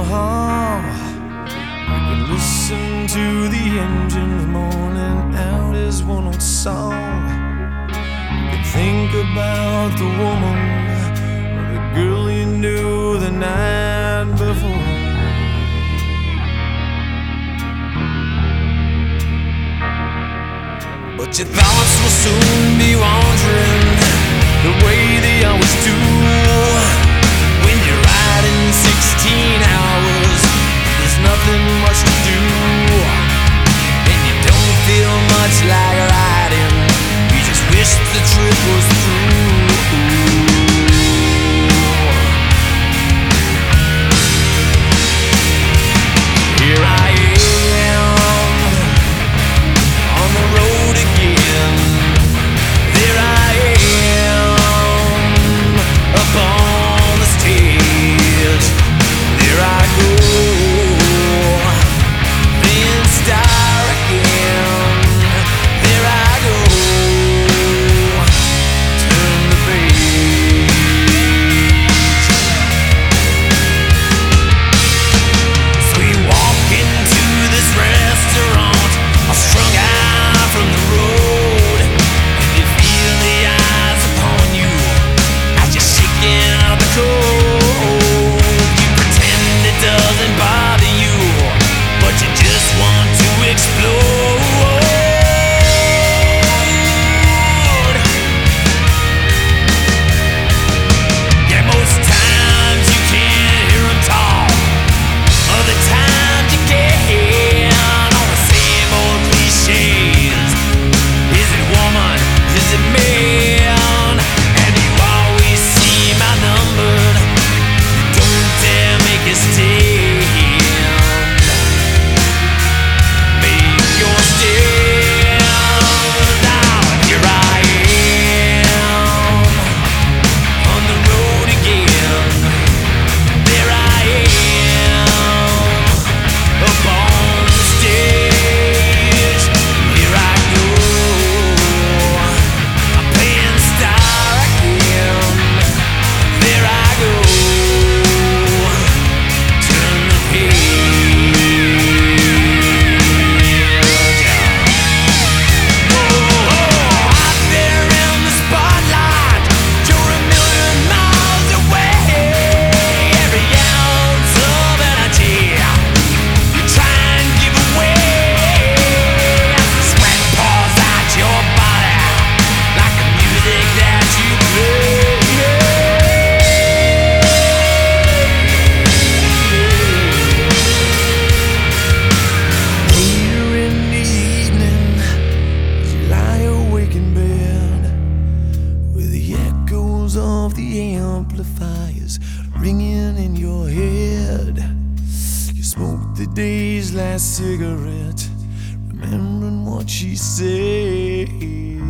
You can listen to the engines moaning out his one old song. You can think about the woman or the girl you knew the night before. But your thoughts will soon be wandering the way they always do. When you're riding 16 hours, there's nothing much to do, and you don't feel much like riding. You just wish the trip was through. Here I am on the road again. There I am up on the stage. There I go, being star again. There I go, turn the page. So we walk into this restaurant, all strung out from the road, and you feel the eyes upon you as you're shaking out the cold. You pretend it doesn't bother you, but you just want to explode. Yeah, most times you can't hear 'em talk. Other times you can, all the same old cliches. Is it woman? Is it man? And you always seem outnumbered. You don't dare make a stand. Make your stand. Now here I am on the road again. There I am up on the stage. Here I go, I'm playing star again. There I go, turn the page. Out there in the spotlight, you're a million miles away. Every ounce of energy you try and give away, as the sweat pours out your body like the music that you play. Later in the evening, as you lie awake in bed, with the echoes of the amplifiers ringing in your head, you smoke the day's last cigarette, remembering what she said.